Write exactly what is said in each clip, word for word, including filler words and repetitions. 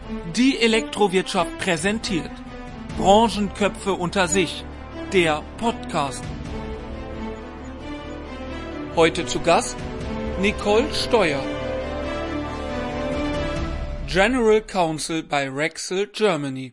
Die Elektrowirtschaft präsentiert Branchenköpfe unter sich, der Podcast. Heute zu Gast Nicole Steuer, General Counsel bei Rexel Germany.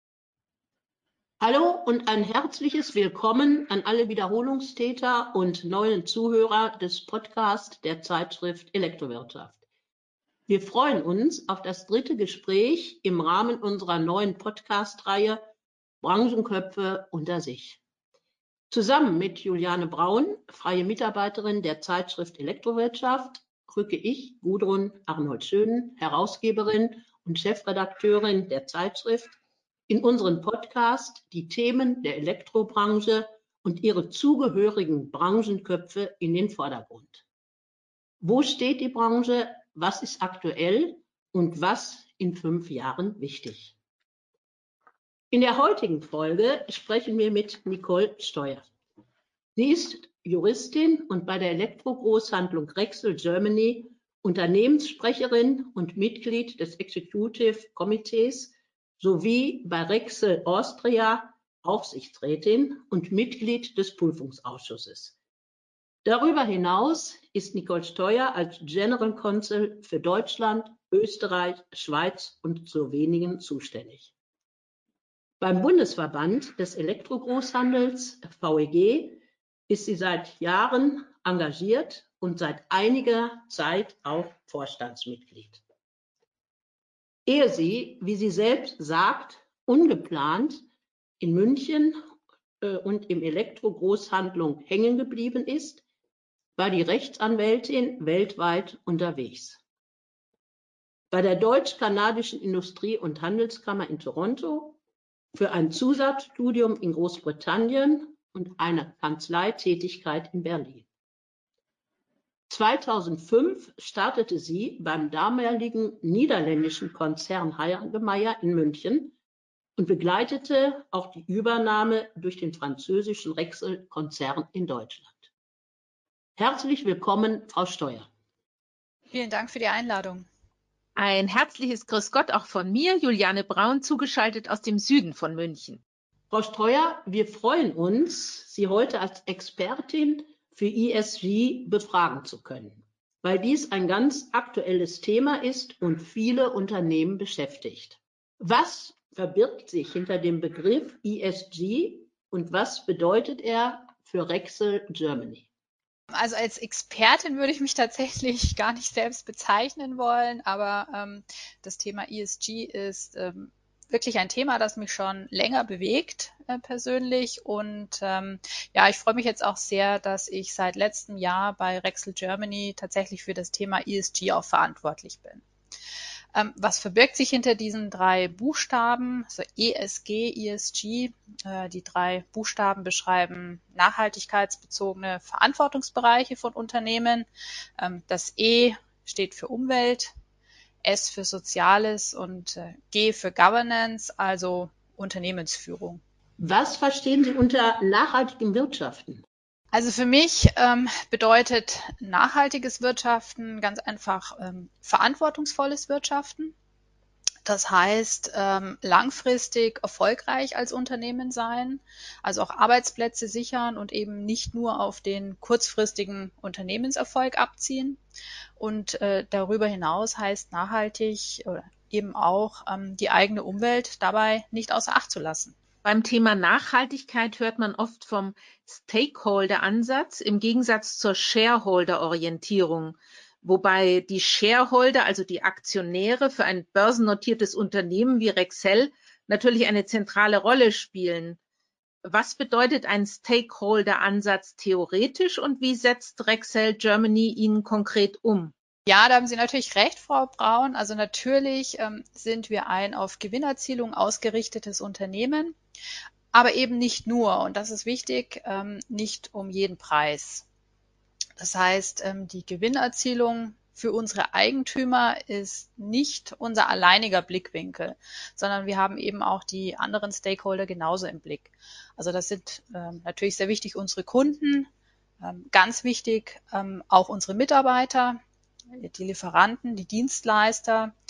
Hallo und ein herzliches Willkommen an alle Wiederholungstäter und neuen Zuhörer des Podcasts der Zeitschrift Elektrowirtschaft. Wir freuen uns auf das dritte Gespräch im Rahmen unserer neuen Podcast-Reihe Branchenköpfe unter sich. Zusammen mit Juliane Braun, freie Mitarbeiterin der Zeitschrift Elektrowirtschaft, rücke ich, Gudrun Arnold-Schönen, Herausgeberin und Chefredakteurin der Zeitschrift, in unseren Podcast die Themen der Elektrobranche und ihre zugehörigen Branchenköpfe in den Vordergrund. Wo steht die Branche? Was ist aktuell und was in fünf Jahren wichtig? In der heutigen Folge sprechen wir mit Nicole Steuer. Sie ist Juristin und bei der Elektrogroßhandlung Rexel Germany Unternehmenssprecherin und Mitglied des Executive Committees sowie bei Rexel Austria Aufsichtsrätin und Mitglied des Prüfungsausschusses. Darüber hinaus ist Nicole Steuer als General Counsel für Deutschland, Österreich, Schweiz und Slowenien zuständig. Beim Bundesverband des Elektrogroßhandels V E G ist sie seit Jahren engagiert und seit einiger Zeit auch Vorstandsmitglied. Ehe sie, wie sie selbst sagt, ungeplant in München äh, und im Elektrogroßhandlung hängen geblieben ist, war die Rechtsanwältin weltweit unterwegs. Bei der Deutsch-Kanadischen Industrie- und Handelskammer in Toronto, für ein Zusatzstudium in Großbritannien und eine Kanzleitätigkeit in Berlin. zweitausendfünf startete sie beim damaligen niederländischen Konzern Hagemeyer in München und begleitete auch die Übernahme durch den französischen Rexel-Konzern in Deutschland. Herzlich willkommen, Frau Steuer. Vielen Dank für die Einladung. Ein herzliches Grüß Gott auch von mir, Juliane Braun, zugeschaltet aus dem Süden von München. Frau Steuer, wir freuen uns, Sie heute als Expertin für E S G befragen zu können, weil dies ein ganz aktuelles Thema ist und viele Unternehmen beschäftigt. Was verbirgt sich hinter dem Begriff E S G und was bedeutet er für Rexel Germany? Also als Expertin würde ich mich tatsächlich gar nicht selbst bezeichnen wollen, aber ähm, das Thema E S G ist ähm, wirklich ein Thema, das mich schon länger bewegt äh, persönlich und ähm, ja, ich freue mich jetzt auch sehr, dass ich seit letztem Jahr bei Rexel Germany tatsächlich für das Thema E S G auch verantwortlich bin. Ähm, was verbirgt sich hinter diesen drei Buchstaben? Also E S G, E S G. Äh, die drei Buchstaben beschreiben nachhaltigkeitsbezogene Verantwortungsbereiche von Unternehmen. Ähm, das E steht für Umwelt, S für Soziales und äh, G für Governance, also Unternehmensführung. Was verstehen Sie unter nachhaltigem Wirtschaften? Also für mich ähm, bedeutet nachhaltiges Wirtschaften ganz einfach ähm, verantwortungsvolles Wirtschaften. Das heißt, ähm, langfristig erfolgreich als Unternehmen sein, also auch Arbeitsplätze sichern und eben nicht nur auf den kurzfristigen Unternehmenserfolg abziehen. Und äh, darüber hinaus heißt nachhaltig oder eben auch ähm, die eigene Umwelt dabei nicht außer Acht zu lassen. Beim Thema Nachhaltigkeit hört man oft vom Stakeholder-Ansatz im Gegensatz zur Shareholder-Orientierung, wobei die Shareholder, also die Aktionäre für ein börsennotiertes Unternehmen wie Rexel, natürlich eine zentrale Rolle spielen. Was bedeutet ein Stakeholder-Ansatz theoretisch und wie setzt Rexel Germany ihn konkret um? Ja, da haben Sie natürlich recht, Frau Braun. Also natürlich ähm, sind wir ein auf Gewinnerzielung ausgerichtetes Unternehmen, aber eben nicht nur, und das ist wichtig, ähm, nicht um jeden Preis. Das heißt, ähm, die Gewinnerzielung für unsere Eigentümer ist nicht unser alleiniger Blickwinkel, sondern wir haben eben auch die anderen Stakeholder genauso im Blick. Also das sind ähm, natürlich sehr wichtig unsere Kunden, ähm, ganz wichtig ähm, auch unsere Mitarbeiter, die Lieferanten, die Dienstleister,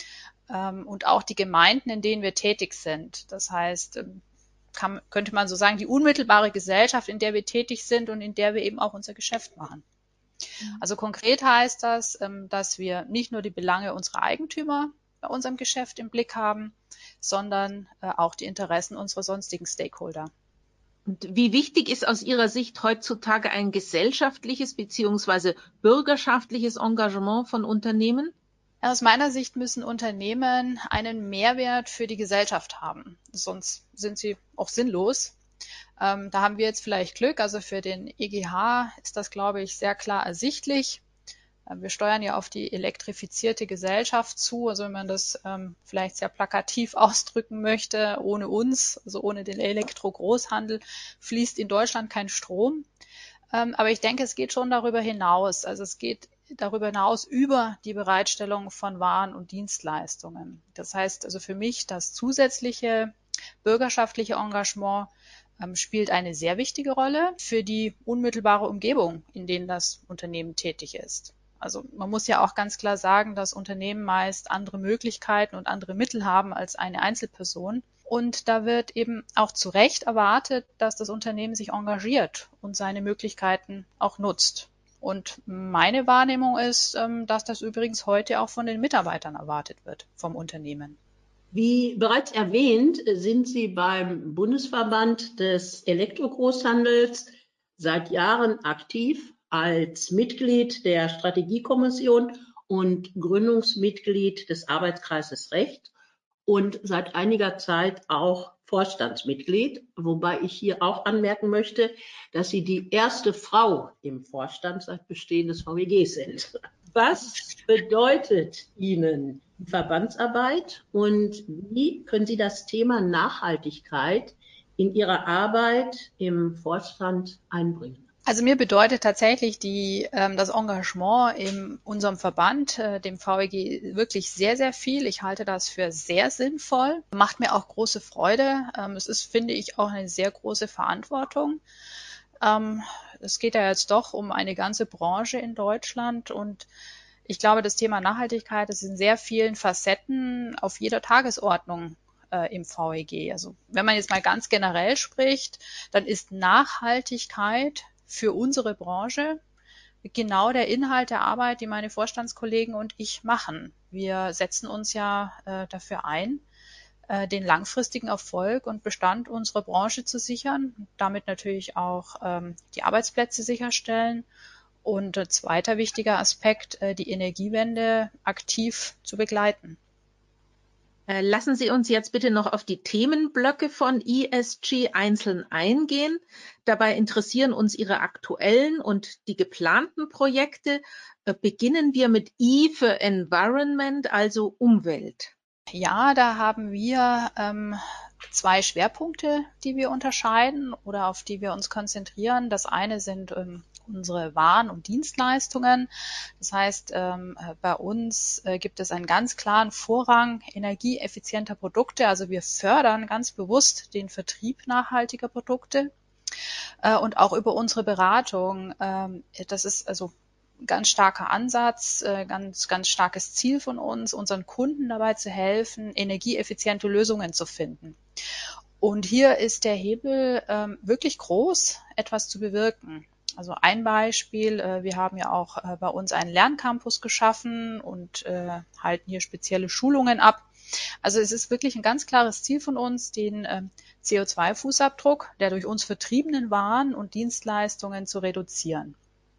ähm, und auch die Gemeinden, in denen wir tätig sind. Das heißt, kann, könnte man so sagen, die unmittelbare Gesellschaft, in der wir tätig sind und in der wir eben auch unser Geschäft machen. Also konkret heißt das, dass wir nicht nur die Belange unserer Eigentümer bei unserem Geschäft im Blick haben, sondern auch die Interessen unserer sonstigen Stakeholder. Und wie wichtig ist aus Ihrer Sicht heutzutage ein gesellschaftliches bzw. bürgerschaftliches Engagement von Unternehmen? Aus meiner Sicht müssen Unternehmen einen Mehrwert für die Gesellschaft haben, sonst sind sie auch sinnlos. Ähm, da haben wir jetzt vielleicht Glück, also für den E G H ist das, glaube ich, sehr klar ersichtlich. Ähm, wir steuern ja auf die elektrifizierte Gesellschaft zu, also wenn man das ähm, vielleicht sehr plakativ ausdrücken möchte, ohne uns, also ohne den Elektro-Großhandel, fließt in Deutschland kein Strom. Ähm, aber ich denke, es geht schon darüber hinaus, also es geht darüber hinaus über die Bereitstellung von Waren und Dienstleistungen. Das heißt also für mich, das zusätzliche bürgerschaftliche Engagement ähm, spielt eine sehr wichtige Rolle für die unmittelbare Umgebung, in denen das Unternehmen tätig ist. Also man muss ja auch ganz klar sagen, dass Unternehmen meist andere Möglichkeiten und andere Mittel haben als eine Einzelperson. Und da wird eben auch zu Recht erwartet, dass das Unternehmen sich engagiert und seine Möglichkeiten auch nutzt. Und meine Wahrnehmung ist, dass das übrigens heute auch von den Mitarbeitern erwartet wird vom Unternehmen. Wie bereits erwähnt, sind Sie beim Bundesverband des Elektrogroßhandels seit Jahren aktiv als Mitglied der Strategiekommission und Gründungsmitglied des Arbeitskreises Recht und seit einiger Zeit auch Vorstandsmitglied, wobei ich hier auch anmerken möchte, dass Sie die erste Frau im Vorstand seit Bestehen des V E G sind. Was bedeutet Ihnen die Verbandsarbeit und wie können Sie das Thema Nachhaltigkeit in Ihrer Arbeit im Vorstand einbringen? Also mir bedeutet tatsächlich die, ähm, das Engagement in unserem Verband, äh, dem V E G, wirklich sehr, sehr viel. Ich halte das für sehr sinnvoll. Macht mir auch große Freude. Ähm, es ist, finde ich, auch eine sehr große Verantwortung. Ähm, es geht ja jetzt doch um eine ganze Branche in Deutschland und ich glaube, das Thema Nachhaltigkeit ist in sehr vielen Facetten auf jeder Tagesordnung äh, im V E G. Also wenn man jetzt mal ganz generell spricht, dann ist Nachhaltigkeit für unsere Branche genau der Inhalt der Arbeit, die meine Vorstandskollegen und ich machen. Wir setzen uns ja äh, dafür ein, äh, den langfristigen Erfolg und Bestand unserer Branche zu sichern, damit natürlich auch ähm, die Arbeitsplätze sicherstellen und äh, zweiter wichtiger Aspekt, äh, die Energiewende aktiv zu begleiten. Lassen Sie uns jetzt bitte noch auf die Themenblöcke von E S G einzeln eingehen. Dabei interessieren uns Ihre aktuellen und die geplanten Projekte. Beginnen wir mit E für Environment, also Umwelt. Ja, da haben wir ähm, zwei Schwerpunkte, die wir unterscheiden oder auf die wir uns konzentrieren. Das eine sind ähm, unsere Waren und Dienstleistungen. Das heißt, ähm, bei uns äh, gibt es einen ganz klaren Vorrang energieeffizienter Produkte. Also wir fördern ganz bewusst den Vertrieb nachhaltiger Produkte äh, und auch über unsere Beratung. Ähm, das ist also ganz starker Ansatz, äh, ganz, ganz starkes Ziel von uns, unseren Kunden dabei zu helfen, energieeffiziente Lösungen zu finden. Und hier ist der Hebel ähm, wirklich groß, etwas zu bewirken. Also ein Beispiel, äh, wir haben ja auch äh, bei uns einen Lerncampus geschaffen und äh, halten hier spezielle Schulungen ab. Also es ist wirklich ein ganz klares Ziel von uns, den äh, C O zwei Fußabdruck der durch uns vertriebenen Waren und Dienstleistungen zu reduzieren.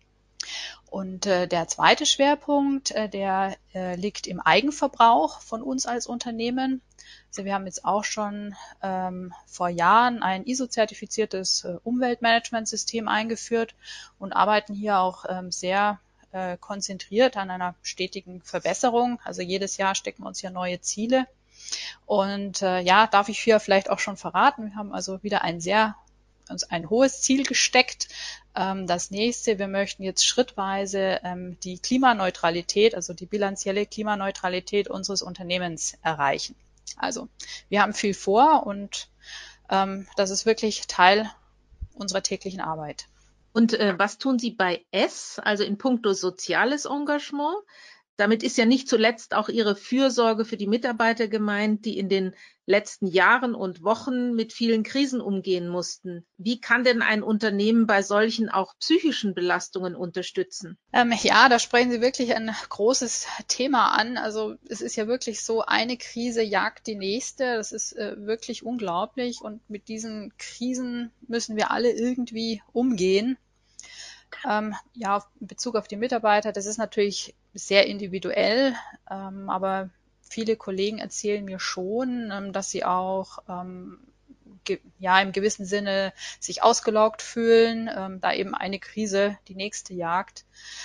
Und äh, der zweite Schwerpunkt, äh, der äh, liegt im Eigenverbrauch von uns als Unternehmen. Also wir haben jetzt auch schon ähm, vor Jahren ein I S O-zertifiziertes äh, Umweltmanagementsystem eingeführt und arbeiten hier auch ähm, sehr äh, konzentriert an einer stetigen Verbesserung. Also jedes Jahr stecken wir uns hier neue Ziele. Und äh, ja, darf ich hier vielleicht auch schon verraten, wir haben also wieder ein sehr uns ein hohes Ziel gesteckt. Ähm, das nächste, wir möchten jetzt schrittweise ähm, die Klimaneutralität, also die bilanzielle Klimaneutralität unseres Unternehmens erreichen. Also wir haben viel vor und ähm, das ist wirklich Teil unserer täglichen Arbeit. Und äh, was tun Sie bei S, also in puncto soziales Engagement? Damit ist ja nicht zuletzt auch Ihre Fürsorge für die Mitarbeiter gemeint, die in den letzten Jahren und Wochen mit vielen Krisen umgehen mussten. Wie kann denn ein Unternehmen bei solchen auch psychischen Belastungen unterstützen? Ähm, ja, da sprechen Sie wirklich ein großes Thema an. Also es ist ja wirklich so, eine Krise jagt die nächste. Das ist äh, wirklich unglaublich. Und mit diesen Krisen müssen wir alle irgendwie umgehen. Ähm, ja, in Bezug auf die Mitarbeiter, das ist natürlich sehr individuell, ähm, aber viele Kollegen erzählen mir schon, ähm, dass sie auch ähm, ge- ja im gewissen Sinne sich ausgelaugt fühlen, ähm, da eben eine Krise die nächste jagt.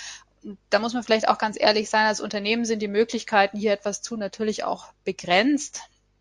Da muss man vielleicht auch ganz ehrlich sein, als Unternehmen sind die Möglichkeiten, hier etwas zu tun, natürlich auch begrenzt.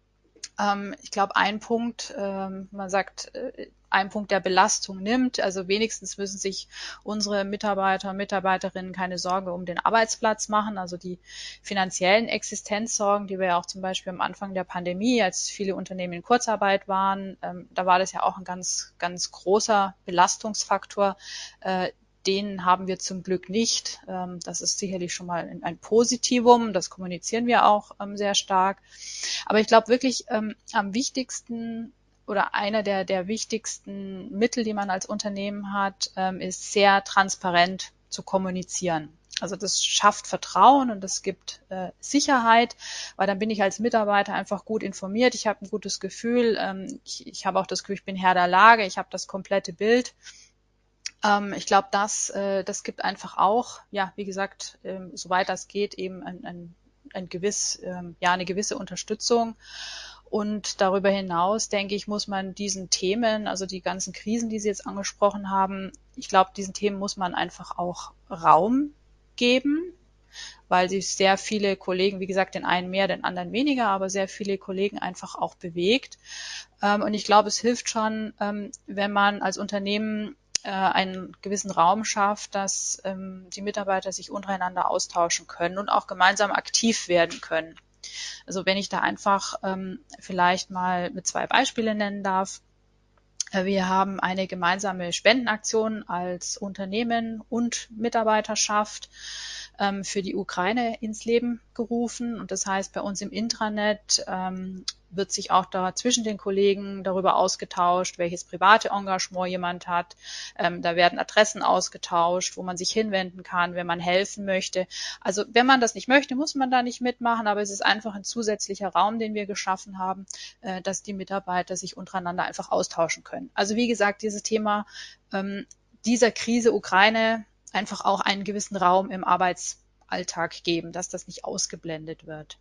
Ähm, ich glaube, ein Punkt, ähm, man sagt, äh, ein Punkt der Belastung nimmt, also wenigstens müssen sich unsere Mitarbeiter und Mitarbeiterinnen keine Sorge um den Arbeitsplatz machen, also die finanziellen Existenzsorgen, die wir ja auch zum Beispiel am Anfang der Pandemie, als viele Unternehmen in Kurzarbeit waren, ähm, da war das ja auch ein ganz, ganz großer Belastungsfaktor, äh, den haben wir zum Glück nicht. Das ist sicherlich schon mal ein Positivum. Das kommunizieren wir auch sehr stark. Aber ich glaube wirklich am wichtigsten oder einer der, der wichtigsten Mittel, die man als Unternehmen hat, ist sehr transparent zu kommunizieren. Also das schafft Vertrauen und das gibt äh, Sicherheit, weil dann bin ich als Mitarbeiter einfach gut informiert. Ich habe ein gutes Gefühl. Ähm, ich, ich habe auch das Gefühl, ich bin Herr der Lage. Ich habe das komplette Bild. Ich glaube, das, äh, das gibt einfach auch, ja, wie gesagt, ähm, soweit das geht, eben ein, ein, ein gewiss, ähm, ja, eine gewisse Unterstützung. Und darüber hinaus, denke ich, muss man diesen Themen, also die ganzen Krisen, die Sie jetzt angesprochen haben, ich glaube, diesen Themen muss man einfach auch Raum geben, weil sich sehr viele Kollegen, wie gesagt, den einen mehr, den anderen weniger, aber sehr viele Kollegen einfach auch bewegt. Ähm, und ich glaube, es hilft schon, ähm, wenn man als Unternehmen einen gewissen Raum schafft, dass ähm, die Mitarbeiter sich untereinander austauschen können und auch gemeinsam aktiv werden können. Also wenn ich da einfach ähm, vielleicht mal mit zwei Beispiele nennen darf. Wir haben eine gemeinsame Spendenaktion als Unternehmen und Mitarbeiterschaft ähm, für die Ukraine ins Leben gerufen. Und das heißt, bei uns im Intranet ähm, wird sich auch da zwischen den Kollegen darüber ausgetauscht, welches private Engagement jemand hat. Ähm, da werden Adressen ausgetauscht, wo man sich hinwenden kann, wenn man helfen möchte. Also wenn man das nicht möchte, muss man da nicht mitmachen, aber es ist einfach ein zusätzlicher Raum, den wir geschaffen haben, äh, dass die Mitarbeiter sich untereinander einfach austauschen können. Also wie gesagt, dieses Thema ähm, dieser Krise Ukraine einfach auch einen gewissen Raum im Arbeitsalltag geben, dass das nicht ausgeblendet wird.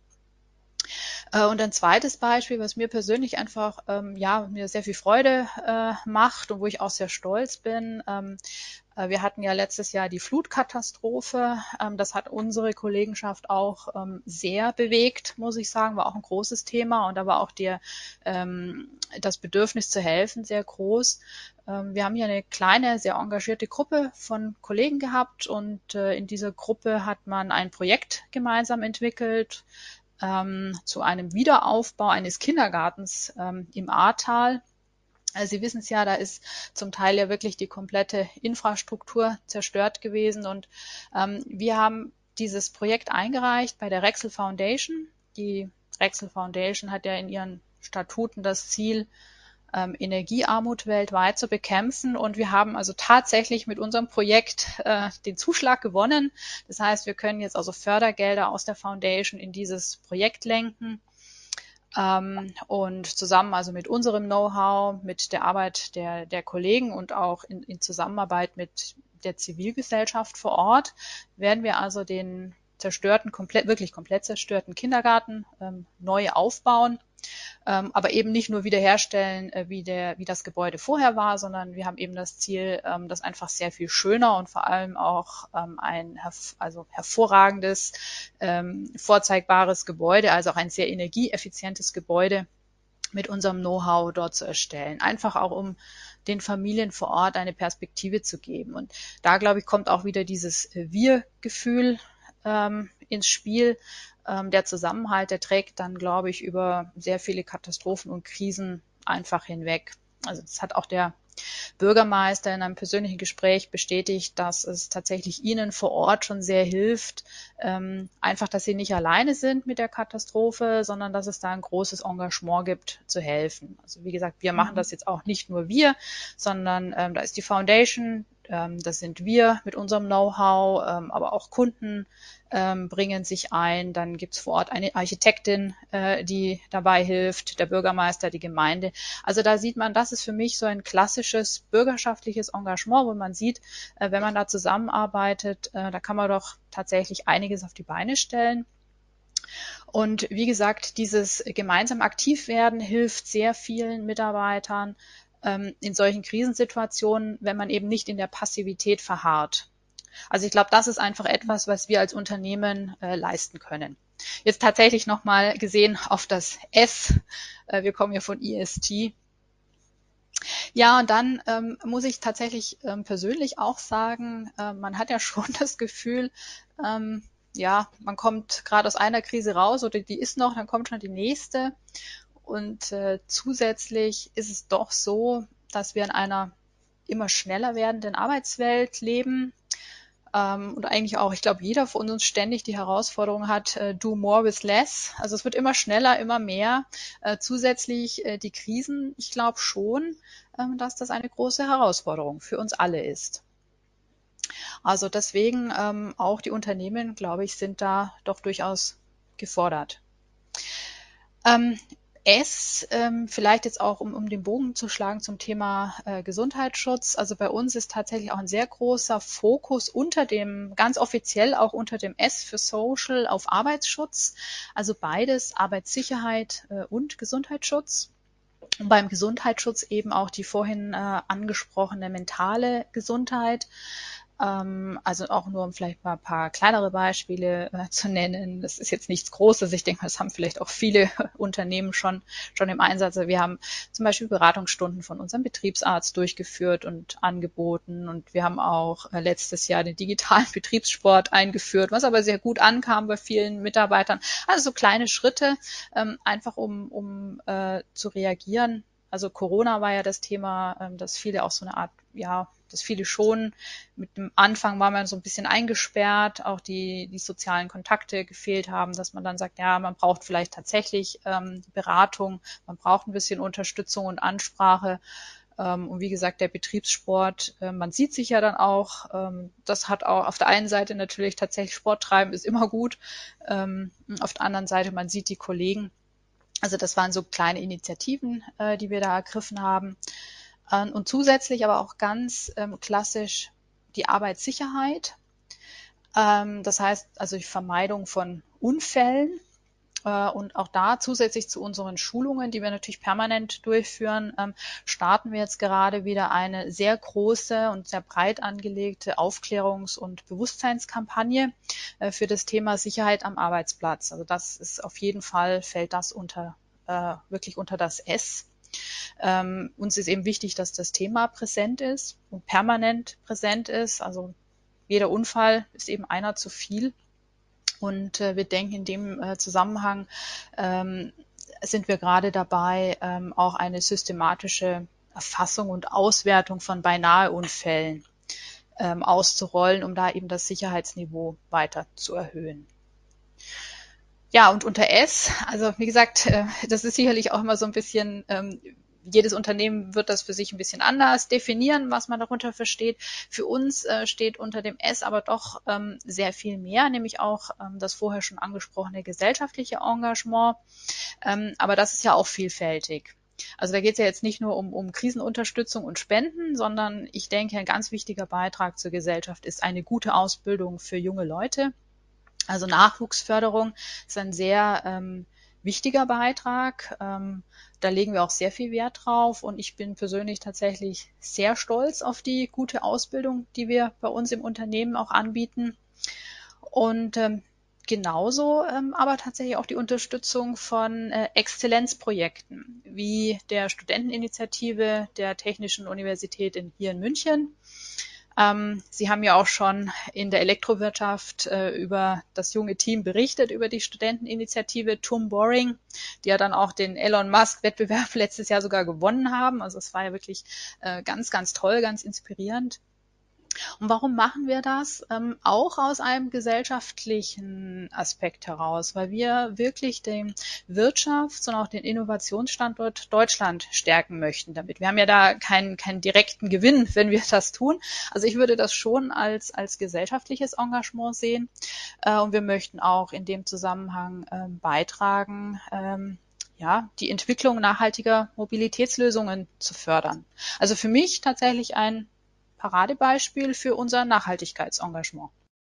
Und ein zweites Beispiel, was mir persönlich einfach ähm, ja mir sehr viel Freude äh, macht und wo ich auch sehr stolz bin. Ähm, äh, wir hatten ja letztes Jahr die Flutkatastrophe. Ähm, das hat unsere Kollegenschaft auch ähm, sehr bewegt, muss ich sagen, war auch ein großes Thema und da war auch der, ähm, das Bedürfnis zu helfen sehr groß. Ähm, wir haben hier eine kleine, sehr engagierte Gruppe von Kollegen gehabt und äh, in dieser Gruppe hat man ein Projekt gemeinsam entwickelt, Ähm, zu einem Wiederaufbau eines Kindergartens ähm, im Ahrtal. Also Sie wissen es ja, da ist zum Teil ja wirklich die komplette Infrastruktur zerstört gewesen und ähm, wir haben dieses Projekt eingereicht bei der Rexel Foundation. Die Rexel Foundation hat ja in ihren Statuten das Ziel, Ähm, Energiearmut weltweit zu bekämpfen. Und wir haben also tatsächlich mit unserem Projekt äh, den Zuschlag gewonnen. Das heißt, wir können jetzt also Fördergelder aus der Foundation in dieses Projekt lenken. Ähm, und zusammen also mit unserem Know-how, mit der Arbeit der, der Kollegen und auch in, in Zusammenarbeit mit der Zivilgesellschaft vor Ort werden wir also den zerstörten, komplett, wirklich komplett zerstörten Kindergarten ähm, neu aufbauen. Ähm, aber eben nicht nur wiederherstellen, äh, wie, der, wie das Gebäude vorher war, sondern wir haben eben das Ziel, ähm, das einfach sehr viel schöner und vor allem auch ähm, ein herv- also hervorragendes, ähm, vorzeigbares Gebäude, also auch ein sehr energieeffizientes Gebäude mit unserem Know-how dort zu erstellen. Einfach auch, um den Familien vor Ort eine Perspektive zu geben. Und da, glaube ich, kommt auch wieder dieses Wir-Gefühl ähm, ins Spiel. Ähm, der Zusammenhalt, der trägt dann, glaube ich, über sehr viele Katastrophen und Krisen einfach hinweg. Also das hat auch der Bürgermeister in einem persönlichen Gespräch bestätigt, dass es tatsächlich ihnen vor Ort schon sehr hilft, ähm, einfach, dass sie nicht alleine sind mit der Katastrophe, sondern dass es da ein großes Engagement gibt, zu helfen. Also wie gesagt, wir machen das jetzt auch nicht nur wir, sondern ähm, da ist die Foundation, ähm, das sind wir mit unserem Know-how, ähm, aber auch Kunden ähm, bringen sich ein. Dann gibt es vor Ort eine Architektin, äh, die dabei hilft, der Bürgermeister, die Gemeinde. Also da sieht man, das ist für mich so ein klassisches bürgerschaftliches Engagement, wo man sieht, äh, wenn man da zusammenarbeitet, äh, da kann man doch tatsächlich einiges auf die Beine stellen. Und wie gesagt, dieses gemeinsam aktiv werden hilft sehr vielen Mitarbeitern ähm, in solchen Krisensituationen, wenn man eben nicht in der Passivität verharrt. Also ich glaube, das ist einfach etwas, was wir als Unternehmen äh, leisten können. Jetzt tatsächlich nochmal gesehen auf das S. Äh, wir kommen ja von E S G. Ja, und dann ähm, muss ich tatsächlich ähm, persönlich auch sagen, äh, man hat ja schon das Gefühl, ähm, ja, man kommt gerade aus einer Krise raus oder die ist noch, dann kommt schon die nächste. Und äh, zusätzlich ist es doch so, dass wir in einer immer schneller werdenden Arbeitswelt leben. Ähm, und eigentlich auch, ich glaube, jeder von uns ständig die Herausforderung hat, äh, do more with less. Also es wird immer schneller, immer mehr. Äh, zusätzlich äh, die Krisen, ich glaube schon, ähm, dass das eine große Herausforderung für uns alle ist. Also deswegen ähm, auch die Unternehmen, glaube ich, sind da doch durchaus gefordert. Ähm, S, ähm, vielleicht jetzt auch, um, um den Bogen zu schlagen zum Thema äh, Gesundheitsschutz. Also bei uns ist tatsächlich auch ein sehr großer Fokus unter dem, ganz offiziell auch unter dem S für Social auf Arbeitsschutz. Also beides, Arbeitssicherheit äh, und Gesundheitsschutz. Und beim Gesundheitsschutz eben auch die vorhin äh, angesprochene mentale Gesundheit. Also auch nur, um vielleicht mal ein paar kleinere Beispiele äh, zu nennen. Das ist jetzt nichts Großes. Ich denke, das haben vielleicht auch viele Unternehmen schon, schon im Einsatz. Wir haben zum Beispiel Beratungsstunden von unserem Betriebsarzt durchgeführt und angeboten. Und wir haben auch äh, letztes Jahr den digitalen Betriebssport eingeführt, was aber sehr gut ankam bei vielen Mitarbeitern. Also so kleine Schritte, ähm, einfach um, um äh, zu reagieren. Also Corona war ja das Thema, ähm, dass viele auch so eine Art, ja, dass viele schon mit dem Anfang war man so ein bisschen eingesperrt, auch die, die sozialen Kontakte gefehlt haben, dass man dann sagt, ja, man braucht vielleicht tatsächlich ähm, Beratung, man braucht ein bisschen Unterstützung und Ansprache. Ähm, und wie gesagt, der Betriebssport, äh, man sieht sich ja dann auch, ähm, das hat auch auf der einen Seite natürlich tatsächlich Sport treiben ist immer gut, ähm, auf der anderen Seite, man sieht die Kollegen. Also das waren so kleine Initiativen, äh, die wir da ergriffen haben. Und zusätzlich aber auch ganz ähm, klassisch die Arbeitssicherheit. Ähm, das heißt also die Vermeidung von Unfällen. Äh, und auch da zusätzlich zu unseren Schulungen, die wir natürlich permanent durchführen, ähm, starten wir jetzt gerade wieder eine sehr große und sehr breit angelegte Aufklärungs- und Bewusstseinskampagne äh, für das Thema Sicherheit am Arbeitsplatz. Also das ist auf jeden Fall, fällt das unter äh, wirklich unter das S. Ähm, uns ist eben wichtig, dass das Thema präsent ist und permanent präsent ist. Also jeder Unfall ist eben einer zu viel. Und äh, wir denken in dem äh, Zusammenhang ähm, sind wir gerade dabei, ähm, auch eine systematische Erfassung und Auswertung von Beinaheunfällen ähm, auszurollen, um da eben das Sicherheitsniveau weiter zu erhöhen. Ja, und unter S, also wie gesagt, das ist sicherlich auch immer so ein bisschen, ähm, jedes Unternehmen wird das für sich ein bisschen anders definieren, was man darunter versteht. Für uns äh, steht unter dem S aber doch ähm, sehr viel mehr, nämlich auch ähm, das vorher schon angesprochene gesellschaftliche Engagement. Ähm, aber das ist ja auch vielfältig. Also da geht es ja jetzt nicht nur um, um Krisenunterstützung und Spenden, sondern ich denke, ein ganz wichtiger Beitrag zur Gesellschaft ist eine gute Ausbildung für junge Leute. Also Nachwuchsförderung ist ein sehr ähm, wichtiger Beitrag. Ähm, da legen wir auch sehr viel Wert drauf und ich bin persönlich tatsächlich sehr stolz auf die gute Ausbildung, die wir bei uns im Unternehmen auch anbieten. Und ähm, genauso ähm, aber tatsächlich auch die Unterstützung von äh, Exzellenzprojekten wie der Studenteninitiative der Technischen Universität in, hier in München. Ähm, Sie haben ja auch schon in der Elektrowirtschaft äh, über das junge Team berichtet, über die Studenteninitiative Tum Boring, die ja dann auch den Elon Musk-Wettbewerb letztes Jahr sogar gewonnen haben. Also es war ja wirklich äh, ganz, ganz toll, ganz inspirierend. Und warum machen wir das? Ähm, auch aus einem gesellschaftlichen Aspekt heraus, weil wir wirklich den Wirtschafts- und auch den Innovationsstandort Deutschland stärken möchten damit. Wir haben ja da keinen, keinen direkten Gewinn, wenn wir das tun. Also ich würde das schon als, als gesellschaftliches Engagement sehen. Äh, und wir möchten auch in dem Zusammenhang äh, beitragen, ähm, ja, die Entwicklung nachhaltiger Mobilitätslösungen zu fördern. Also für mich tatsächlich ein Paradebeispiel für unser Nachhaltigkeitsengagement.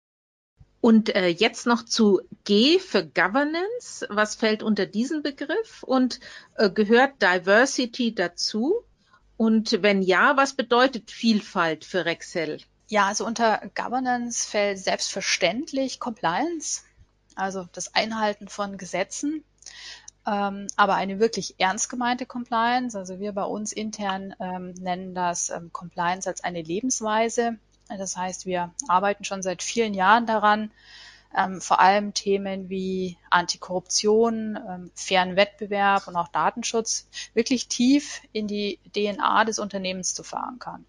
Und äh, jetzt noch zu G für Governance. Was fällt unter diesen Begriff? Und äh, gehört Diversity dazu? Und wenn ja, was bedeutet Vielfalt für Rexel? Ja, also unter Governance fällt selbstverständlich Compliance, also das Einhalten von Gesetzen. Ähm, aber eine wirklich ernst gemeinte Compliance, also wir bei uns intern ähm, nennen das ähm, Compliance als eine Lebensweise. Das heißt, wir arbeiten schon seit vielen Jahren daran, ähm, vor allem Themen wie Antikorruption, ähm, fairen Wettbewerb und auch Datenschutz wirklich tief in die D N A des Unternehmens zu verankern.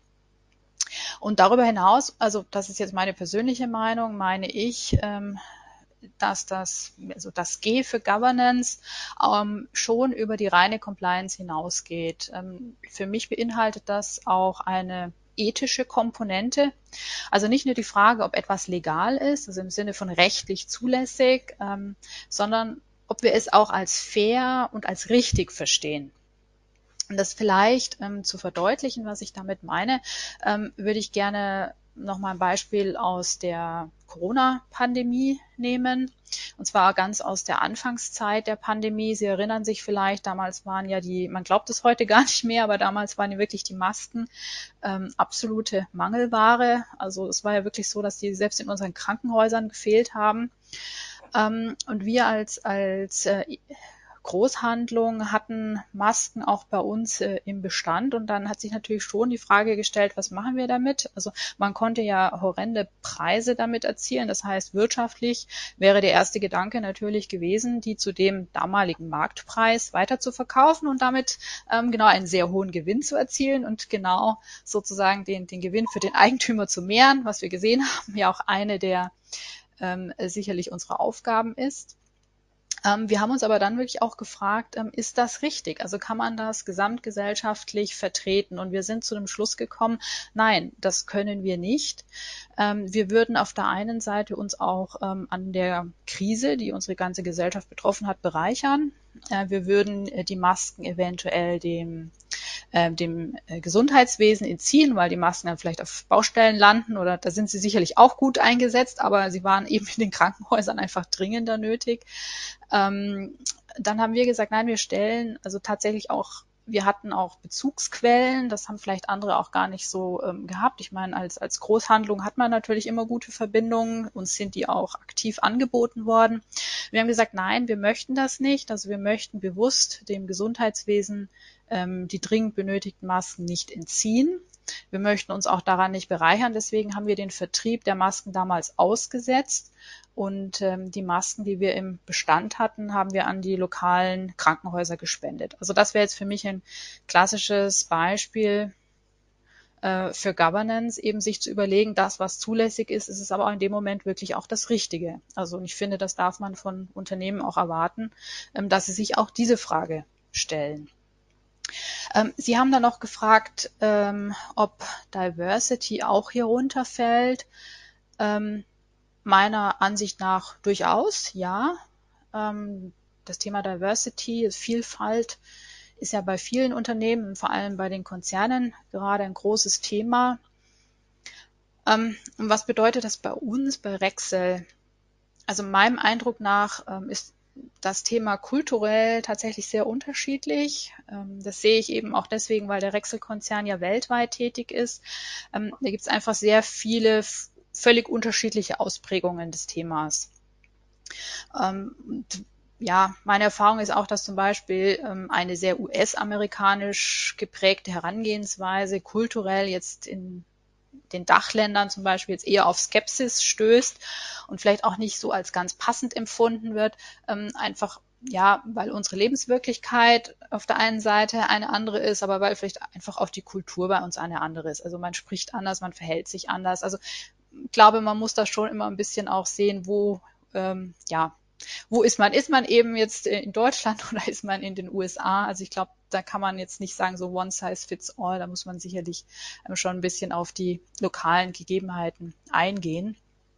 Und darüber hinaus, also das ist jetzt meine persönliche Meinung, meine ich, ähm, dass das, also das G für Governance ähm, schon über die reine Compliance hinausgeht. Ähm, für mich beinhaltet das auch eine ethische Komponente. Also nicht nur die Frage, ob etwas legal ist, also im Sinne von rechtlich zulässig, ähm, sondern ob wir es auch als fair und als richtig verstehen. Um das vielleicht ähm, zu verdeutlichen, was ich damit meine, ähm, würde ich gerne nochmal ein Beispiel aus der Corona-Pandemie nehmen. Und zwar ganz aus der Anfangszeit der Pandemie. Sie erinnern sich vielleicht, damals waren ja die, man glaubt es heute gar nicht mehr, aber damals waren ja wirklich die Masken ähm, absolute Mangelware. Also es war ja wirklich so, dass die selbst in unseren Krankenhäusern gefehlt haben. Ähm, und wir als, als äh, Großhandlungen hatten Masken auch bei uns äh, im Bestand und dann hat sich natürlich schon die Frage gestellt, was machen wir damit? Also man konnte ja horrende Preise damit erzielen. Das heißt, wirtschaftlich wäre der erste Gedanke natürlich gewesen, die zu dem damaligen Marktpreis weiter zu verkaufen und damit ähm, genau einen sehr hohen Gewinn zu erzielen und genau sozusagen den, den Gewinn für den Eigentümer zu mehren, was wir gesehen haben, ja auch eine der ähm, sicherlich unserer Aufgaben ist. Ähm, wir haben uns aber dann wirklich auch gefragt, ähm, ist das richtig? Also kann man das gesamtgesellschaftlich vertreten? Und wir sind zu dem Schluss gekommen, nein, das können wir nicht. Ähm, wir würden auf der einen Seite uns auch ähm, an der Krise, die unsere ganze Gesellschaft betroffen hat, bereichern. Äh, wir würden äh, die Masken eventuell dem äh, dem äh, Gesundheitswesen entziehen, weil die Masken dann vielleicht auf Baustellen landen oder da sind sie sicherlich auch gut eingesetzt, aber sie waren eben in den Krankenhäusern einfach dringender nötig. Ähm, dann haben wir gesagt, nein, wir stellen also tatsächlich auch, wir hatten auch Bezugsquellen, das haben vielleicht andere auch gar nicht so ähm, gehabt. Ich meine, als, als Großhandlung hat man natürlich immer gute Verbindungen, uns sind die auch aktiv angeboten worden. Wir haben gesagt, nein, wir möchten das nicht, also wir möchten bewusst dem Gesundheitswesen ähm, die dringend benötigten Masken nicht entziehen. Wir möchten uns auch daran nicht bereichern, deswegen haben wir den Vertrieb der Masken damals ausgesetzt und ähm, die Masken, die wir im Bestand hatten, haben wir an die lokalen Krankenhäuser gespendet. Also das wäre jetzt für mich ein klassisches Beispiel äh, für Governance, eben sich zu überlegen, das, was zulässig ist, ist es aber auch in dem Moment wirklich auch das Richtige. Also ich finde, das darf man von Unternehmen auch erwarten, ähm, dass sie sich auch diese Frage stellen. Ähm, Sie haben dann noch gefragt, ähm, ob Diversity auch hier runterfällt. Ähm, meiner Ansicht nach durchaus, ja. Ähm, das Thema Diversity, Vielfalt, ist ja bei vielen Unternehmen, vor allem bei den Konzernen, gerade ein großes Thema. Ähm, und was bedeutet das bei uns, bei Rexel? Also meinem Eindruck nach ähm, ist das Thema kulturell tatsächlich sehr unterschiedlich. Das sehe ich eben auch deswegen, weil der Rexel-Konzern ja weltweit tätig ist. Da gibt es einfach sehr viele völlig unterschiedliche Ausprägungen des Themas. Und ja, meine Erfahrung ist auch, dass zum Beispiel eine sehr U S-amerikanisch geprägte Herangehensweise kulturell jetzt in den Dachländern zum Beispiel jetzt eher auf Skepsis stößt und vielleicht auch nicht so als ganz passend empfunden wird, ähm, einfach ja, weil unsere Lebenswirklichkeit auf der einen Seite eine andere ist, aber weil vielleicht einfach auch die Kultur bei uns eine andere ist. Also man spricht anders, man verhält sich anders. Also ich glaube, man muss da schon immer ein bisschen auch sehen, wo, ähm, ja, wo ist man? Ist man eben jetzt in Deutschland oder ist man in den U S A? Also ich glaube, da kann man jetzt nicht sagen, so one size fits all. Da muss man sicherlich ähm, schon ein bisschen auf die lokalen Gegebenheiten eingehen.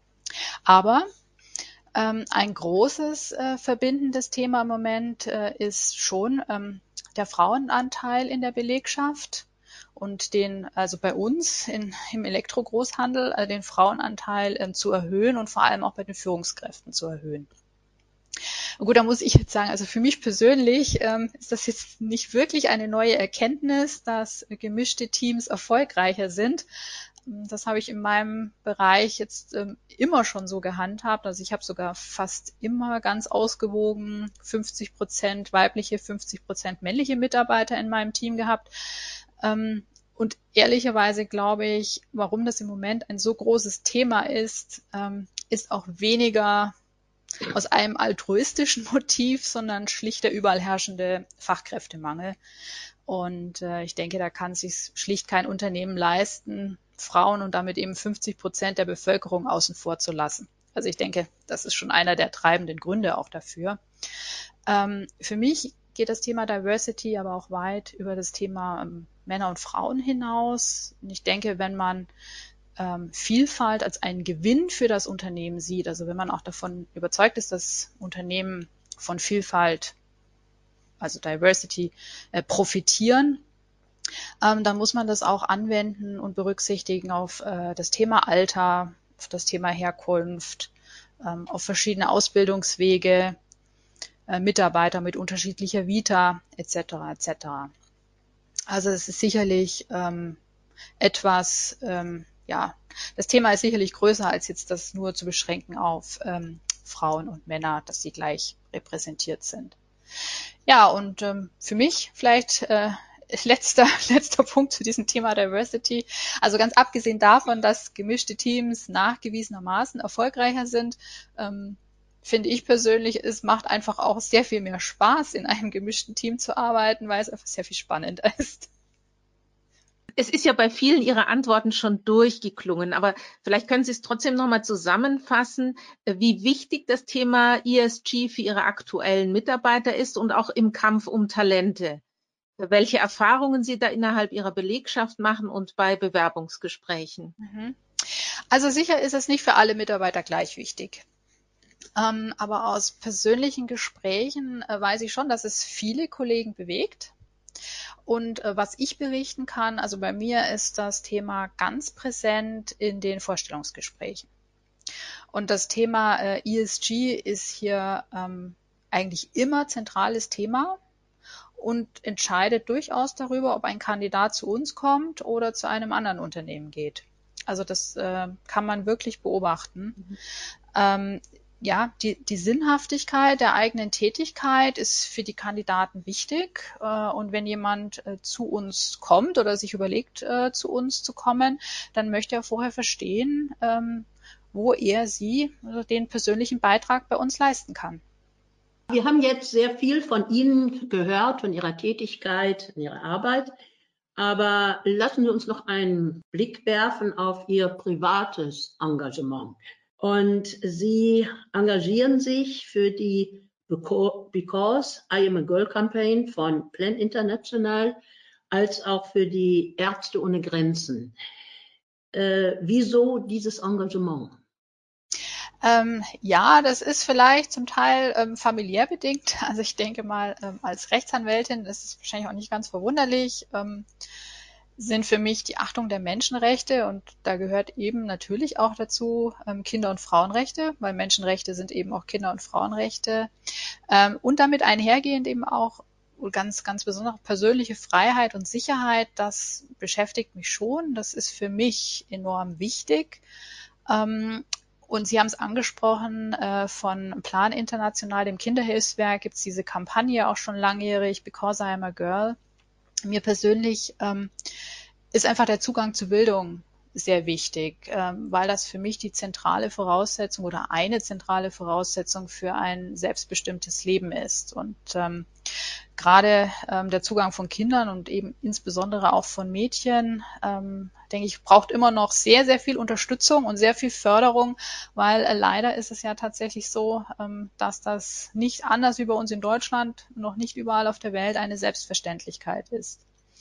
Aber Ähm, ein großes äh, verbindendes Thema im Moment äh, ist schon ähm, der Frauenanteil in der Belegschaft und den, also bei uns in, im Elektrogroßhandel, äh, den Frauenanteil äh, zu erhöhen und vor allem auch bei den Führungskräften zu erhöhen. Und gut, da muss ich jetzt sagen, also für mich persönlich ähm, ist das jetzt nicht wirklich eine neue Erkenntnis, dass gemischte Teams erfolgreicher sind. Das habe ich in meinem Bereich jetzt ähm, immer schon so gehandhabt. Also ich habe sogar fast immer ganz ausgewogen fünfzig Prozent weibliche, fünfzig Prozent männliche Mitarbeiter in meinem Team gehabt. Ähm, und ehrlicherweise glaube ich, warum das im Moment ein so großes Thema ist, ähm, ist auch weniger aus einem altruistischen Motiv, sondern schlicht der überall herrschende Fachkräftemangel. Und äh, ich denke, da kann sich schlicht kein Unternehmen leisten, Frauen und damit eben fünfzig Prozent der Bevölkerung außen vor zu lassen. Also ich denke, das ist schon einer der treibenden Gründe auch dafür. Ähm, für mich geht das Thema Diversity aber auch weit über das Thema ähm, Männer und Frauen hinaus. Und ich denke, wenn man ähm, Vielfalt als einen Gewinn für das Unternehmen sieht, also wenn man auch davon überzeugt ist, dass Unternehmen von Vielfalt, also Diversity, äh, profitieren, ähm, dann muss man das auch anwenden und berücksichtigen auf äh, das Thema Alter, auf das Thema Herkunft, ähm, auf verschiedene Ausbildungswege, äh, Mitarbeiter mit unterschiedlicher Vita et cetera et cetera. Also es ist sicherlich ähm, etwas, ähm, ja, das Thema ist sicherlich größer als jetzt das nur zu beschränken auf ähm, Frauen und Männer, dass sie gleich repräsentiert sind. Ja, und ähm, für mich vielleicht äh, letzter, letzter Punkt zu diesem Thema Diversity. Also ganz abgesehen davon, dass gemischte Teams nachgewiesenermaßen erfolgreicher sind, ähm, finde ich persönlich, es macht einfach auch sehr viel mehr Spaß, in einem gemischten Team zu arbeiten, weil es einfach sehr viel spannender ist. Es ist ja bei vielen Ihrer Antworten schon durchgeklungen, aber vielleicht können Sie es trotzdem nochmal zusammenfassen, wie wichtig das Thema E S G für Ihre aktuellen Mitarbeiter ist und auch im Kampf um Talente. Welche Erfahrungen Sie da innerhalb Ihrer Belegschaft machen und bei Bewerbungsgesprächen. Also sicher ist es nicht für alle Mitarbeiter gleich wichtig. Ähm, aber aus persönlichen Gesprächen äh, weiß ich schon, dass es viele Kollegen bewegt. Und äh, was ich berichten kann, also bei mir ist das Thema ganz präsent in den Vorstellungsgesprächen. Und das Thema äh, E S G ist hier ähm, eigentlich immer zentrales Thema und entscheidet durchaus darüber, ob ein Kandidat zu uns kommt oder zu einem anderen Unternehmen geht. Also das äh, kann man wirklich beobachten. Mhm. Ähm, ja, die, die Sinnhaftigkeit der eigenen Tätigkeit ist für die Kandidaten wichtig. Äh, und wenn jemand äh, zu uns kommt oder sich überlegt, äh, zu uns zu kommen, dann möchte er vorher verstehen, ähm, wo er sie also den persönlichen Beitrag bei uns leisten kann. Wir haben jetzt sehr viel von Ihnen gehört, von Ihrer Tätigkeit, Ihrer Arbeit. Aber lassen Sie uns noch einen Blick werfen auf Ihr privates Engagement. Und Sie engagieren sich für die Because I Am a Girl Campaign von Plan International als auch für die Ärzte ohne Grenzen. Äh, wieso dieses Engagement? Ähm, ja, das ist vielleicht zum Teil ähm, familiär bedingt. Also ich denke mal, ähm, als Rechtsanwältin ist es wahrscheinlich auch nicht ganz verwunderlich, ähm, sind für mich die Achtung der Menschenrechte und da gehört eben natürlich auch dazu ähm, Kinder- und Frauenrechte, weil Menschenrechte sind eben auch Kinder- und Frauenrechte ähm, und damit einhergehend eben auch ganz, ganz besondere persönliche Freiheit und Sicherheit. Das beschäftigt mich schon. Das ist für mich enorm wichtig. Ähm, Und Sie haben es angesprochen, äh, von Plan International, dem Kinderhilfswerk, gibt es diese Kampagne auch schon langjährig, Because I Am a Girl. Mir persönlich ähm, ist einfach der Zugang zu Bildung sehr wichtig, ähm, weil das für mich die zentrale Voraussetzung oder eine zentrale Voraussetzung für ein selbstbestimmtes Leben ist. Und ähm, gerade ähm, der Zugang von Kindern und eben insbesondere auch von Mädchen, ähm, denke ich, braucht immer noch sehr, sehr viel Unterstützung und sehr viel Förderung, weil äh, leider ist es ja tatsächlich so, ähm, dass das nicht anders wie bei uns in Deutschland, noch nicht überall auf der Welt eine Selbstverständlichkeit ist.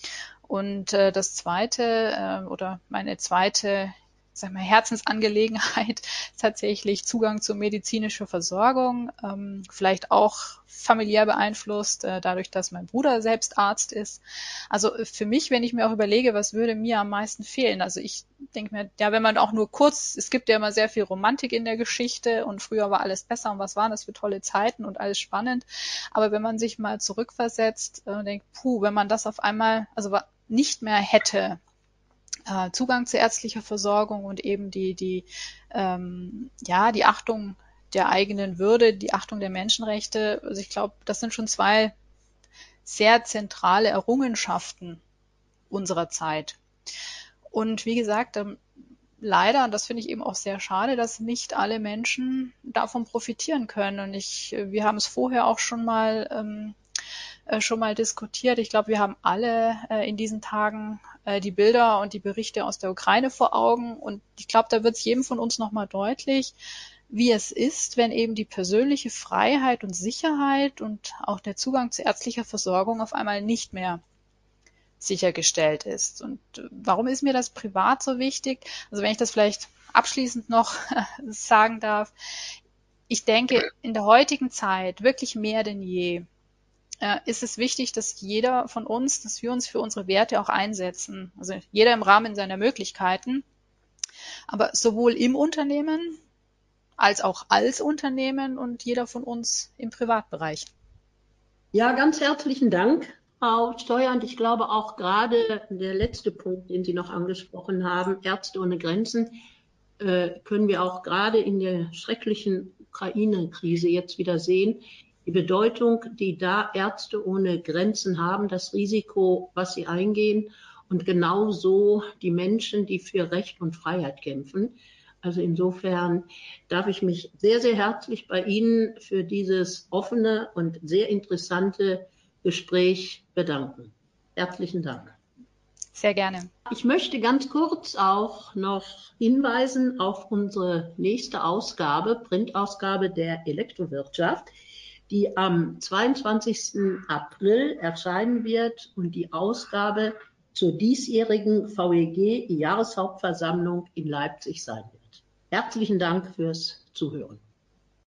Und äh, das zweite äh, oder meine zweite, sag mal, Herzensangelegenheit ist tatsächlich Zugang zur medizinischen Versorgung, ähm, vielleicht auch familiär beeinflusst, äh, dadurch, dass mein Bruder selbst Arzt ist. Also für mich, wenn ich mir auch überlege, was würde mir am meisten fehlen? Also ich denke mir, ja, wenn man auch nur kurz, es gibt ja immer sehr viel Romantik in der Geschichte und früher war alles besser und was waren das für tolle Zeiten und alles spannend. Aber wenn man sich mal zurückversetzt und äh, denkt, puh, wenn man das auf einmal, also nicht mehr hätte, äh, Zugang zu ärztlicher Versorgung und eben die, die, ähm, ja, die Achtung der eigenen Würde, die Achtung der Menschenrechte. Also ich glaube, das sind schon zwei sehr zentrale Errungenschaften unserer Zeit. Und wie gesagt, ähm, leider, und das finde ich eben auch sehr schade, dass nicht alle Menschen davon profitieren können. Und ich, wir haben es vorher auch schon mal ähm, schon mal diskutiert. Ich glaube, wir haben alle äh, in diesen Tagen äh, die Bilder und die Berichte aus der Ukraine vor Augen. Und ich glaube, da wird es jedem von uns nochmal deutlich, wie es ist, wenn eben die persönliche Freiheit und Sicherheit und auch der Zugang zu ärztlicher Versorgung auf einmal nicht mehr sichergestellt ist. Und warum ist mir das privat so wichtig? Also wenn ich das vielleicht abschließend noch sagen darf. Ich denke, in der heutigen Zeit wirklich mehr denn je ist es wichtig, dass jeder von uns, dass wir uns für unsere Werte auch einsetzen. Also jeder im Rahmen seiner Möglichkeiten, aber sowohl im Unternehmen als auch als Unternehmen und jeder von uns im Privatbereich. Ja, ganz herzlichen Dank, Frau Steuer. Und ich glaube auch gerade der letzte Punkt, den Sie noch angesprochen haben, Ärzte ohne Grenzen, äh, können wir auch gerade in der schrecklichen Ukraine-Krise jetzt wieder sehen. Die Bedeutung, die da Ärzte ohne Grenzen haben, das Risiko, was sie eingehen und genauso die Menschen, die für Recht und Freiheit kämpfen. Also insofern darf ich mich sehr, sehr herzlich bei Ihnen für dieses offene und sehr interessante Gespräch bedanken. Herzlichen Dank. Sehr gerne. Ich möchte ganz kurz auch noch hinweisen auf unsere nächste Ausgabe, Printausgabe der Elektrowirtschaft, die am zweiundzwanzigsten April erscheinen wird und die Ausgabe zur diesjährigen V E G-Jahreshauptversammlung in Leipzig sein wird. Herzlichen Dank fürs Zuhören.